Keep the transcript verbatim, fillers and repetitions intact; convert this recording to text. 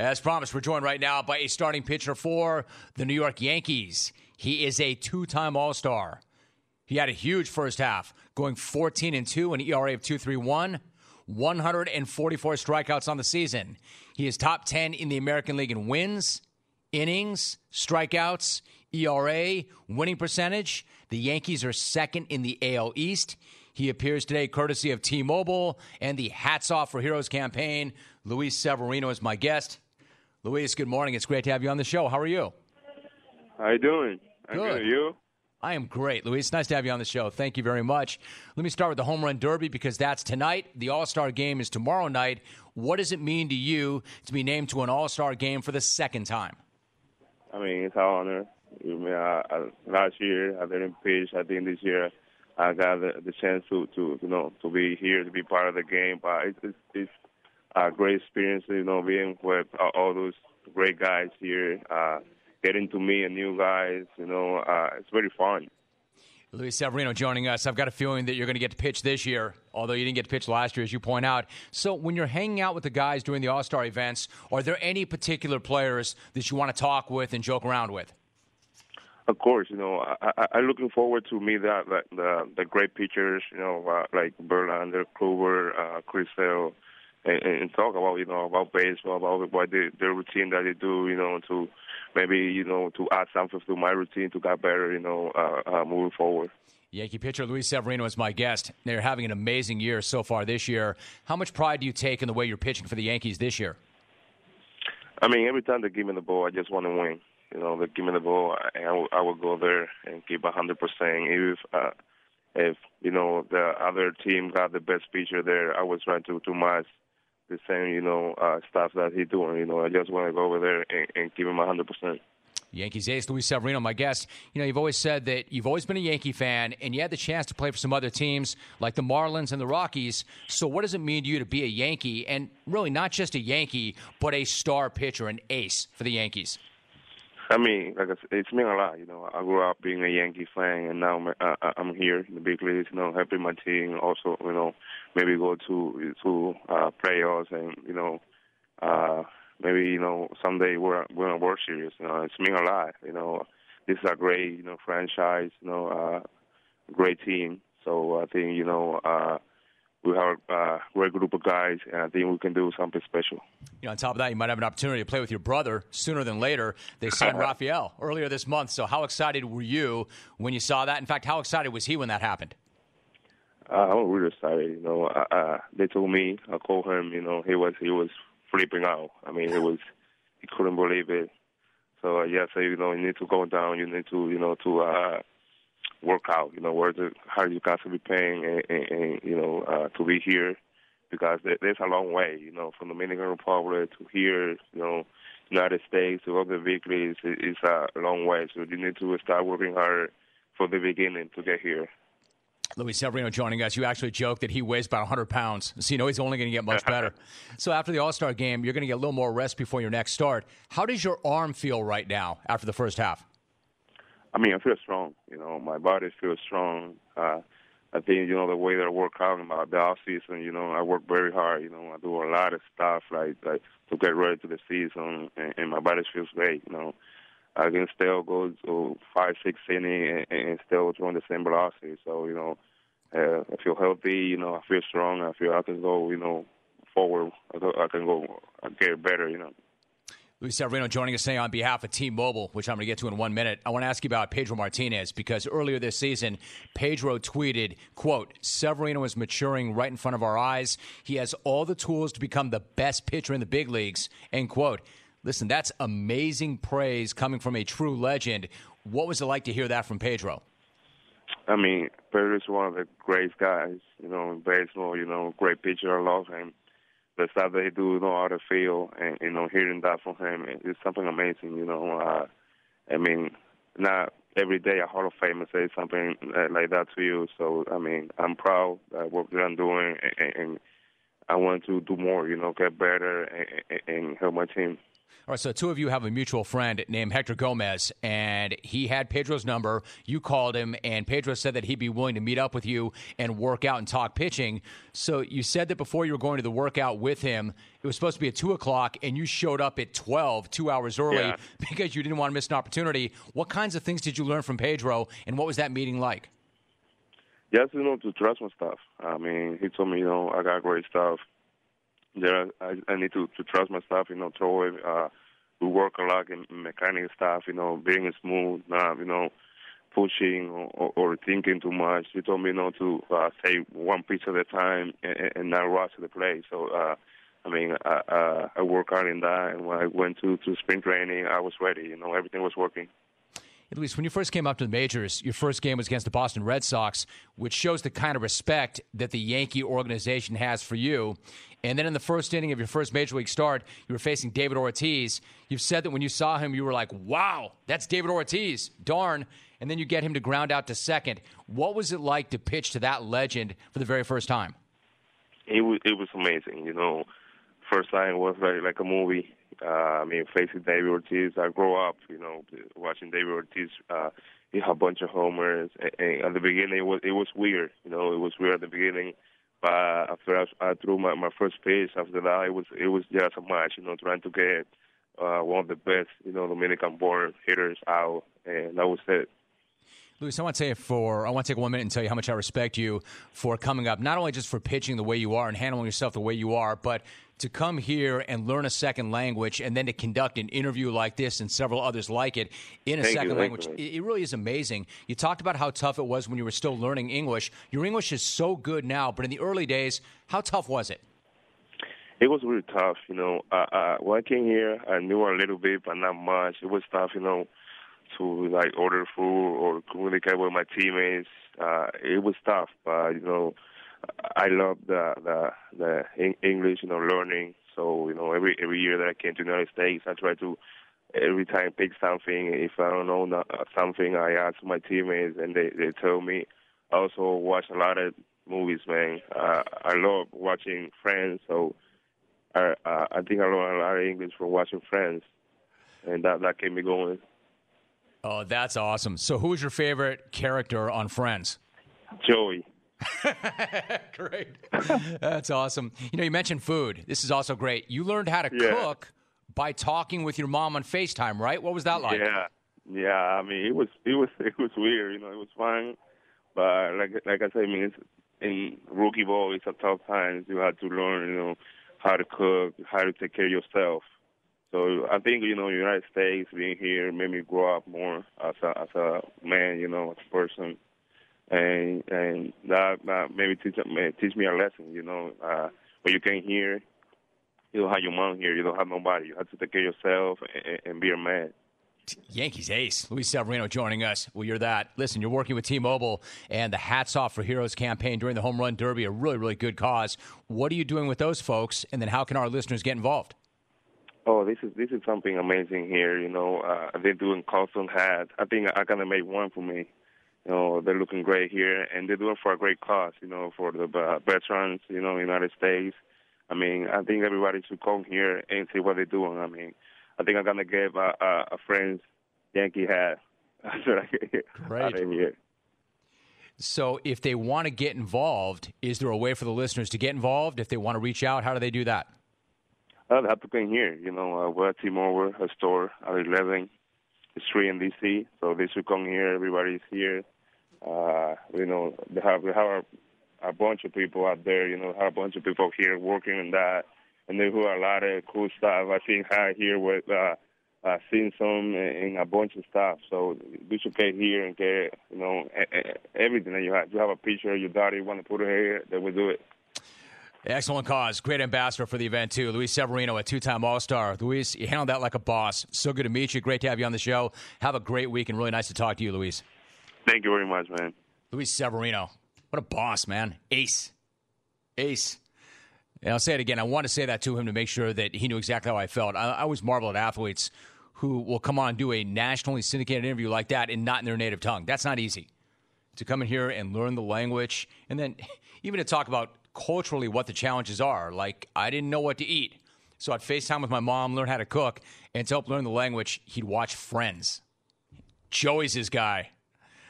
As promised, we're joined right now by a starting pitcher for the New York Yankees. He is a two-time All-Star. He had a huge first half, going fourteen and two, an E R A of two point three one, one hundred forty-four strikeouts on the season. He is top ten in the American League in wins, innings, strikeouts, E R A, winning percentage. The Yankees are second in the A L East. He appears today courtesy of T-Mobile and the Hats Off for Heroes campaign. Luis Severino is my guest. Luis, good morning. It's great to have you on the show. How are you? How you doing? I'm Good. good. You? I am great, Luis. Nice to have you on the show. Thank you very much. Let me start with the Home Run Derby because that's tonight. The All-Star Game is tomorrow night. What does it mean to you to be named to an All-Star Game for the second time? I mean, it's an honor. I mean, I, I, last year I didn't pitch. I think this year I got the, the chance to, to, you know, to be here, to be part of the game. But it's, it's, it's a great experience, you know, being with all those great guys here, uh, getting to meet new guys. You know, uh, it's very fun. Luis Severino joining us. I've got a feeling that you're going to get to pitch this year, although you didn't get to pitch last year, as you point out. So when you're hanging out with the guys during the All-Star events, are there any particular players that you want to talk with and joke around with? Of course, you know, I, I, I'm looking forward to meet that, that the the great pitchers, you know, uh, like Verlander, Kluber, uh, Chris Sale, and, and talk about, you know, about baseball, about what they, their routine that they do, you know, to maybe, you know, to add something to my routine to get better, you know, uh, uh, moving forward. Yankee pitcher Luis Severino is my guest. They're having an amazing year so far this year. How much pride do you take in the way you're pitching for the Yankees this year? I mean, every time they give me the ball, I just want to win. You know, they give me the ball, and I will, I will go there and keep one hundred percent. If, uh, if, you know, the other team got the best pitcher there, I was trying to, to match the same, you know, uh, stuff that he's doing. You know, I just want to go over there and, and give him one hundred percent. Yankees ace Luis Severino, my guest. You know, you've always said that you've always been a Yankee fan, and you had the chance to play for some other teams like the Marlins and the Rockies. So what does it mean to you to be a Yankee, and really not just a Yankee, but a star pitcher, an ace for the Yankees? I mean, like I said, it's mean a lot. You know, I grew up being a Yankee fan, and now I'm, uh, I'm here in the big leagues. You know, helping my team. Also, you know, maybe go to to uh, playoffs, and you know, uh, maybe you know someday we're we're in a World Series. You know, it's mean a lot. You know, this is a great you know franchise. You know, uh, great team. So I think you know. Uh, We have a great group of guys, and I think we can do something special. You know, on top of that, you might have an opportunity to play with your brother sooner than later. They signed Rafael earlier this month. So how excited were you when you saw that? In fact, how excited was he when that happened? Uh, I was really excited. You know, uh, uh, they told me, I called him. You know, he was he was flipping out. I mean, he was he couldn't believe it. So uh, yeah, so you know, you need to go down. You need to you know to. Uh, work out, you know, where the, how you guys will be paying and, and, and you know, uh, to be here because there's a long way, you know, from the Dominican Republic to here, you know, United States to other big leagues. It's a long way. So you need to start working hard from the beginning to get here. Luis Severino joining us. You actually joked that he weighs about one hundred pounds, so you know he's only going to get much better. So after the All-Star game, you're going to get a little more rest before your next start. How does your arm feel right now after the first half? I mean, I feel strong. You know, my body feels strong. Uh, I think, you know, the way that I work out about the off season, you know, I work very hard. You know, I do a lot of stuff like, like to get ready to the season, and, and my body feels great. You know, I can still go to five, six innings and, and still run the same velocity. So, you know, uh, I feel healthy. You know, I feel strong. I feel I can go, you know, forward. I, go, I can go I get better. You know. Luis Severino joining us today on behalf of T-Mobile, which I'm going to get to in one minute. I want to ask you about Pedro Martinez because earlier this season, Pedro tweeted, quote, Severino is maturing right in front of our eyes. He has all the tools to become the best pitcher in the big leagues, end quote. Listen, that's amazing praise coming from a true legend. What was it like to hear that from Pedro? I mean, Pedro is one of the great guys, you know, in baseball, you know, great pitcher. I love him. The stuff that he do, you know, out of the field, and, you know, hearing that from him, it's something amazing, you know. Uh, I mean, not every day a Hall of Famer says something like that to you. So, I mean, I'm proud of what I'm doing, and, and I want to do more, you know, get better and, and help my team. All right, so two of you have a mutual friend named Hector Gomez, and he had Pedro's number. You called him, and Pedro said that he'd be willing to meet up with you and work out and talk pitching. So you said that before you were going to the workout with him, it was supposed to be at two o'clock, and you showed up at twelve, two hours early, yeah. because you didn't want to miss an opportunity. What kinds of things did you learn from Pedro, and what was that meeting like? Just, you know, to trust my stuff. I mean, he told me, you know, I got great stuff. There, I, I need to, to trust my stuff, you know, throw it. Uh, we work a lot in mechanic stuff, you know, being smooth, not, you know, pushing or, or thinking too much. He told me, you know, to uh, say one pitch at a time and, and not rush the play. So, uh, I mean, I, uh, I work hard in that, and when I went to, to spring training, I was ready. You know, everything was working. At least when you first came up to the majors, your first game was against the Boston Red Sox, which shows the kind of respect that the Yankee organization has for you. And then in the first inning of your first major league start, you were facing David Ortiz. You've said that when you saw him, you were like, wow, that's David Ortiz. Darn. And then you get him to ground out to second. What was it like to pitch to that legend for the very first time? It was, it was amazing. You know, first time was like, like a movie. Uh, I mean, facing David Ortiz, I grew up, you know, watching David Ortiz. Uh, he had a bunch of homers, and, and at the beginning it was it was weird, you know, it was weird at the beginning. But after I, I threw my, my first pitch, after that it was it was just a match, you know, trying to get uh, one of the best, you know, Dominican-born hitters out, and that was it. Luis, I want to say for I want to take one minute and tell you how much I respect you for coming up, not only just for pitching the way you are and handling yourself the way you are, but to come here and learn a second language and then to conduct an interview like this and several others like it in a Thank second you, language. you. It, it really is amazing. You talked about how tough it was when you were still learning English. Your English is so good now, but in the early days, how tough was it? It was really tough, you know. Uh, uh, when I came here, I knew a little bit, but not much. It was tough, you know, to like order food or communicate with my teammates. Uh, it was tough, but you know, I love the the the English, you know, learning. So you know, every every year that I came to the United States, I try to every time pick something. If I don't know something, I ask my teammates, and they they tell me. I also watch a lot of movies, man. Uh, I love watching Friends, so I uh, I think I learned a lot of English from watching Friends, and that that kept me going. Oh, that's awesome. So who's your favorite character on Friends? Joey. Great. That's awesome. You know, you mentioned food. This is also great. You learned how to yeah. cook by talking with your mom on FaceTime, right? What was that like? Yeah. Yeah, I mean, it was it was it was weird, you know, it was fun. But like like I said, I mean, it's, in rookie ball, it's a tough time. You have to learn, you know, how to cook, how to take care of yourself. So I think, you know, United States, being here made me grow up more as a, as a man, you know, as a person. And and that, that maybe teach, teach me a lesson, you know. Uh, when you came here, you don't have your mom here. You don't have nobody. You have to take care of yourself and, and be a man. Yankees ace, Luis Severino joining us. Well, you're that. Listen, you're working with T-Mobile and the Hats Off for Heroes campaign during the Home Run Derby, a really, really good cause. What are you doing with those folks, and then how can our listeners get involved? Oh, this is this is something amazing here. You know, uh, they're doing custom hats. I think I'm gonna make one for me. You know, they're looking great here, and they're doing for a great cause. You know, for the uh, veterans. You know, United States. I mean, I think everybody should come here and see what they're doing. I mean, I think I'm gonna give a, a, a friend's Yankee hat after I get out of here. So, if they want to get involved, is there a way for the listeners to get involved? If they want to reach out, how do they do that? I'd have to come here. You know, uh, we're at T-Mobile, a store at eleven Street in D C. So they should come here. Everybody's here. Uh, you know, they have they have a, a bunch of people out there. You know, have a bunch of people here working on that, and they do a lot of cool stuff. I think I here with uh, uh, Simpson and a bunch of stuff. So we should get here and get you know everything that you have. You have a picture of your daughter you want to put her here, then we do it. Excellent cause. Great ambassador for the event, too. Luis Severino, a two-time All-Star. Luis, you handled that like a boss. So good to meet you. Great to have you on the show. Have a great week, and really nice to talk to you, Luis. Thank you very much, man. Luis Severino. What a boss, man. Ace. Ace. And I'll say it again. I want to say that to him to make sure that he knew exactly how I felt. I, I always marvel at athletes who will come on and do a nationally syndicated interview like that and not in their native tongue. That's not easy. To come in here and learn the language, and then even to talk about culturally what the challenges are. Like, I didn't know what to eat. So I'd FaceTime with my mom, learn how to cook, and to help learn the language, he'd watch Friends. Joey's his guy.